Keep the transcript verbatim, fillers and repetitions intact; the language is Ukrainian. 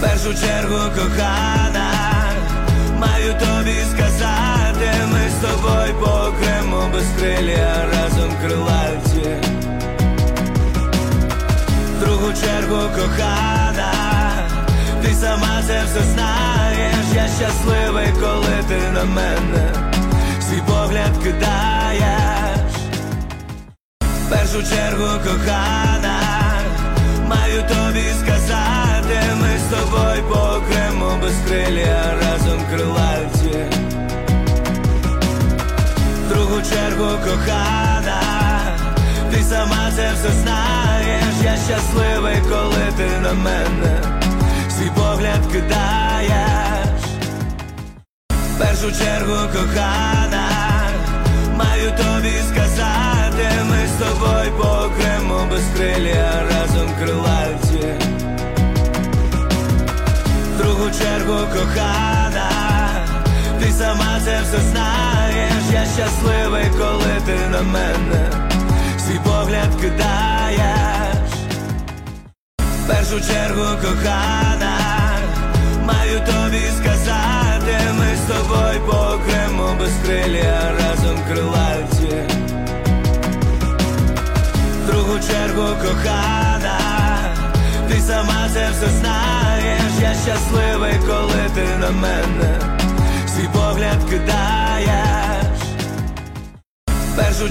першу чергу, кохана, маю тобі сказати, ми з тобою по окремо безкрилля, разом крилаті. В другу чергу, кохана, ти сама це все знаєш, я щасливий, коли ти на мене свій погляд кидаєш. В першу чергу, кохана, маю тобі сказати, ми з тобою по окремо безкрилля, разом крилаті. В другу чергу, кохана, ти сама це все знаєш, я щасливий, коли ти на мене свій погляд кидаєш. В першу чергу, кохана, маю тобі сказати, ми з тобою по окремо безкрилля, разом крилаті. В другу чергу, кохана, ти сама це все знаєш, я щасливий, коли ти на мене свій погляд кидаєш. В першу чергу, кохана, маю тобі сказати, ми з тобою по окремо безкрилля, разом крилаті. В другу чергу, кохана, ти сама це все знаєш, я щасливий, коли ти на мене свій погляд кидаєш. В першу